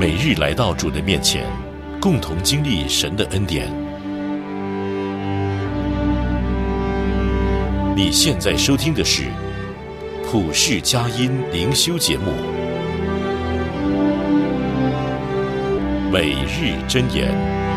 每日来到主的面前，共同经历神的恩典。你现在收听的是普世佳音灵修节目，每日箴言。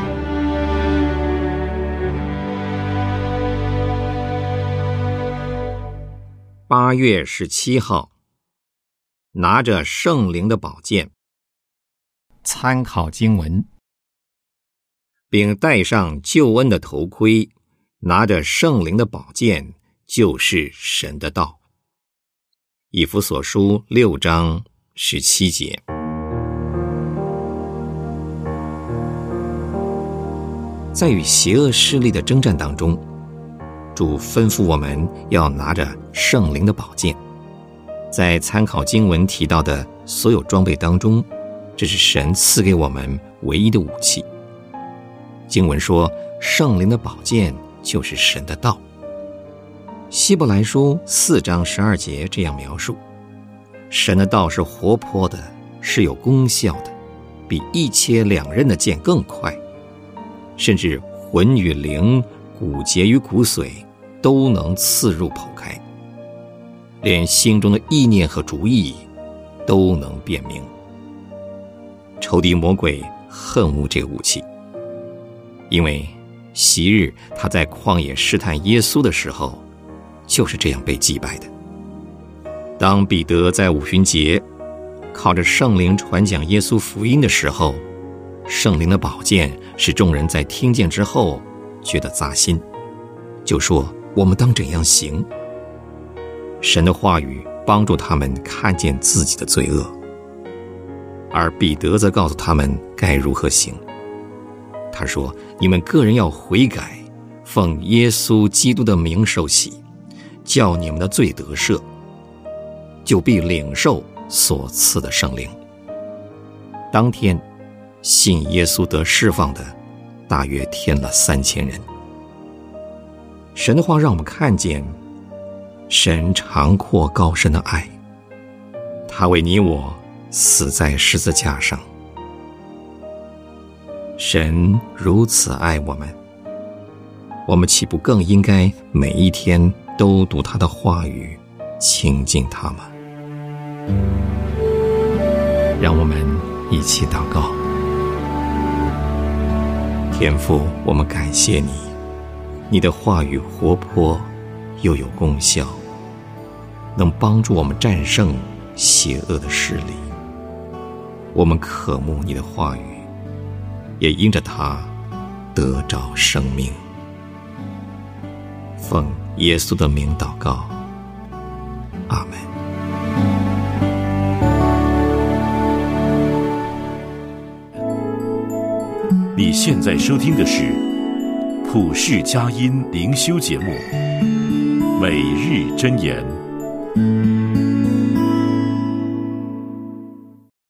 8月17号，拿着圣灵的宝剑，参考经文，并戴上救恩的头盔，拿着圣灵的宝剑，就是神的道。以弗所书6章17节。在与邪恶势力的征战当中，主吩咐我们要拿着圣灵的宝剑。在参考经文提到的所有装备当中，这是神赐给我们唯一的武器。经文说，圣灵的宝剑就是神的道。希伯来书4章12节这样描述：神的道是活泼的，是有功效的，比一切两刃的剑更快，甚至魂与灵、骨节与骨髓都能刺入剖开，连心中的意念和主意都能辨明。仇敌魔鬼恨恶这个武器，因为昔日他在旷野试探耶稣的时候就是这样被击败的。当彼得在五旬节靠着圣灵传讲耶稣福音的时候，圣灵的宝剑使众人在听见之后觉得扎心，就说我们当怎样行？神的话语帮助他们看见自己的罪恶，而彼得则告诉他们该如何行。他说，你们个人要悔改，奉耶稣基督的名受洗，叫你们的罪得赦，就必领受所赐的圣灵。当天信耶稣得释放的大约添了3000人。神的话让我们看见神长阔高深的爱，他为你我死在十字架上。神如此爱我们，我们岂不更应该每一天都读他的话语，亲近他吗？让我们一起祷告。天父，我们感谢你，你的话语活泼又有功效，能帮助我们战胜邪恶的势力。我们渴慕你的话语，也因着它得着生命。奉耶稣的名祷告，阿们。 你现在收听的是普世佳音灵修节目，每日箴言。